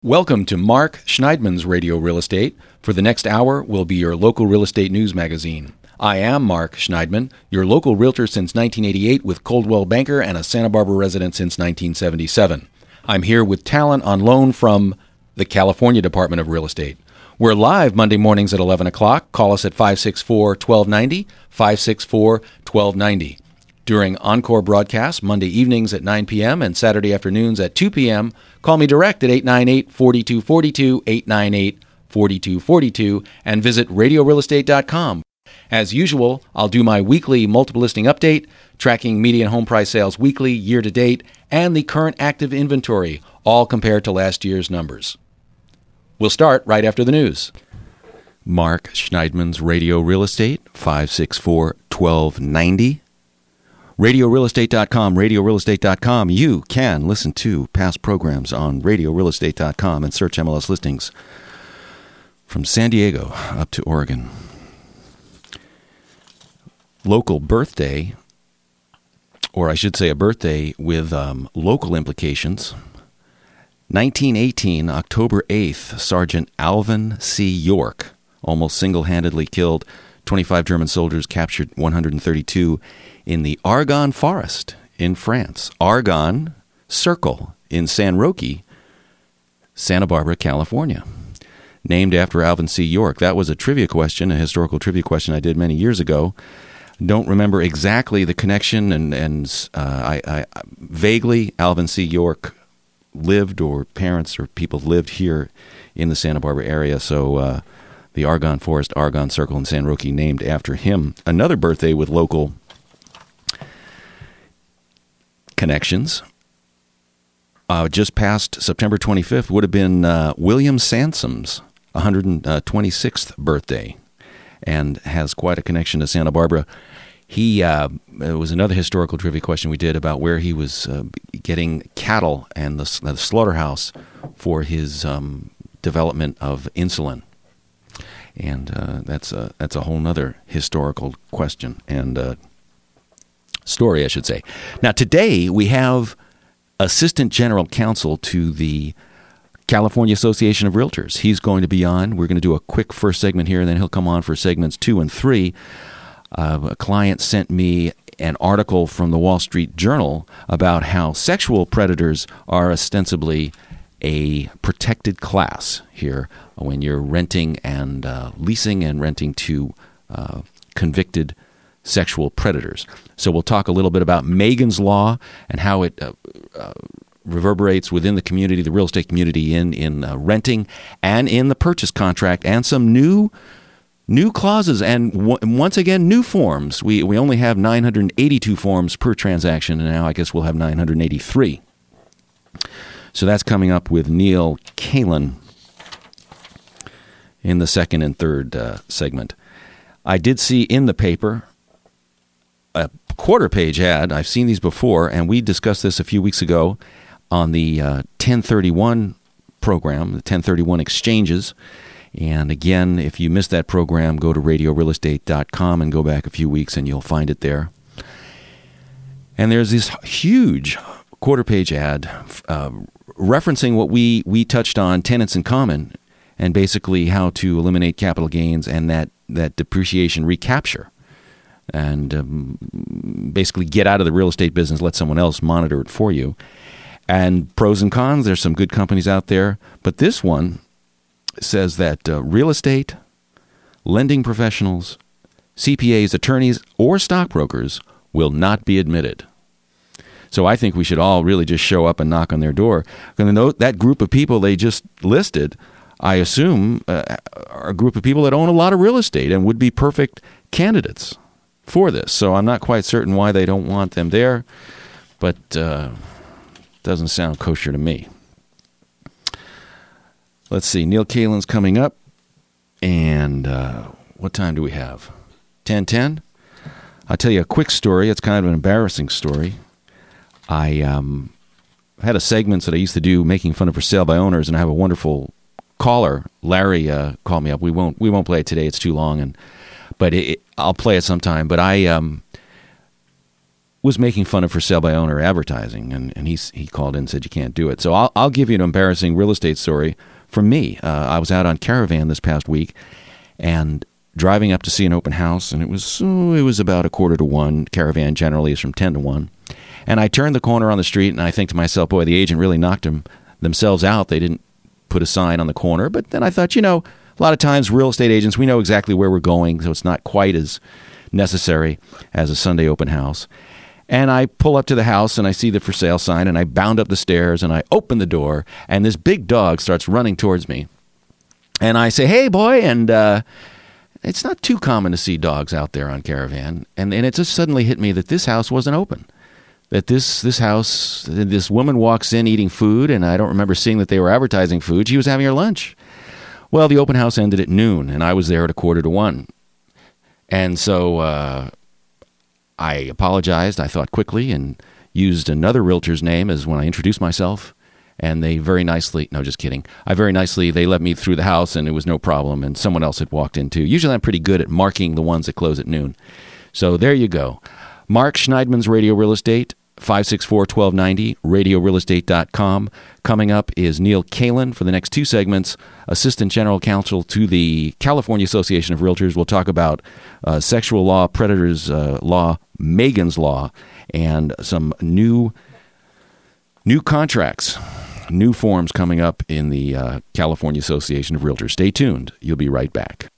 Welcome to Mark Schneidman's Radio Real Estate. For the next hour, we'll be your local real estate news magazine. I am Mark Schneidman, your local realtor since 1988 with Coldwell Banker and a Santa Barbara resident since 1977. I'm here with talent on loan from the California Department of Real Estate. We're live Monday mornings at 11 o'clock. Call us at 564-1290, 564-1290. During encore broadcasts, Monday evenings at 9 p.m. and Saturday afternoons at 2 p.m., call me direct at 898-4242, 898-4242, and visit radiorealestate.com. As usual, I'll do my weekly multiple listing update, tracking median home price sales weekly, year to date, and the current active inventory, all compared to last year's numbers. We'll start right after the news. Mark Schneidman's Radio Real Estate, 564-1290. RadioRealEstate.com, RadioRealEstate.com. You can listen to past programs on RadioRealEstate.com and search MLS listings from San Diego up to Oregon. Local birthday, or I should say a birthday with local implications. 1918, October 8th, Sergeant Alvin C. York almost single-handedly killed 25 German soldiers, captured 132 in the Argonne Forest in France. Argonne Circle in San Roque, Santa Barbara, California. Named after Alvin C. York. That was a trivia question, a historical trivia question I did many years ago. Don't remember exactly the connection, and I vaguely, Alvin C. York lived, or parents or people lived here in the Santa Barbara area, so the Argonne Forest, Argonne Circle in San Roque named after him. Another birthday with local connections. Just past September 25th would have been William Sansom's 126th birthday, and has quite a connection to Santa Barbara. It was another historical trivia question we did about where he was getting cattle and the slaughterhouse for his development of insulin. And that's a whole nother historical question and story, I should say. Now, today we have Assistant General Counsel to the California Association of Realtors. He's going to be on. We're going to do a quick first segment here, and then he'll come on for segments 2 and 3. A client sent me an article from the Wall Street Journal about how sexual predators are ostensibly a protected class here when you're renting and leasing and renting to convicted sexual predators. So we'll talk a little bit about Megan's Law and how it reverberates within the community, the real estate community, in renting and in the purchase contract, and some new clauses and once again new forms. We only have 982 forms per transaction, and now I guess we'll have 983. So that's coming up with Neil Kalin in the second and third segment. I did see in the paper a quarter-page ad. I've seen these before, and we discussed this a few weeks ago on the 1031 program, the 1031 exchanges. And again, if you missed that program, go to RadioRealEstate.com and go back a few weeks, and you'll find it there. And there's this huge quarter-page ad referencing what we touched on, tenants in common, and basically how to eliminate capital gains and that depreciation recapture. And basically get out of the real estate business, let someone else monitor it for you. And pros and cons, there's some good companies out there. But this one says that real estate, lending professionals, CPAs, attorneys, or stockbrokers will not be admitted. So I think we should all really just show up and knock on their door. And that group of people they just listed, I assume, are a group of people that own a lot of real estate and would be perfect candidates for this. So I'm not quite certain why they don't want them there, but doesn't sound kosher to me. Let's see. Neil Kalin's coming up, and what time do we have? 10:10? I'll tell you a quick story. It's kind of an embarrassing story. I had a segment that I used to do, making fun of for sale by owners, and I have a wonderful caller, Larry, called me up. We won't play it today; it's too long, but I'll play it sometime. But I was making fun of for sale by owner advertising, and he called in and said you can't do it. So I'll give you an embarrassing real estate story from me. I was out on Caravan this past week and driving up to see an open house, and it was about 1:45. Caravan generally is from 10 to 1. And I turned the corner on the street, and I think to myself, boy, the agent really knocked themselves out. They didn't put a sign on the corner. But then I thought, a lot of times real estate agents, we know exactly where we're going, so it's not quite as necessary as a Sunday open house. And I pull up to the house, and I see the for sale sign, and I bound up the stairs, and I open the door, and this big dog starts running towards me. And I say, hey, boy, and it's not too common to see dogs out there on Caravan. And it just suddenly hit me that this house wasn't open. That this house, this woman walks in eating food, and I don't remember seeing that they were advertising food. She was having her lunch. Well, the open house ended at noon, and I was there at 1:45. And so I apologized, I thought quickly, and used another realtor's name as when I introduced myself. And they very nicely, no, just kidding. They let me through the house, and it was no problem, and someone else had walked in too. Usually I'm pretty good at marking the ones that close at noon. So there you go. Mark Schneidman's Radio Real Estate, 564-1290, radiorealestate.com. Coming up is Neil Kalin for the next two segments, Assistant General Counsel to the California Association of Realtors. We'll talk about sexual law, predators law, Megan's Law, and some new contracts, new forms coming up in the California Association of Realtors. Stay tuned. You'll be right back.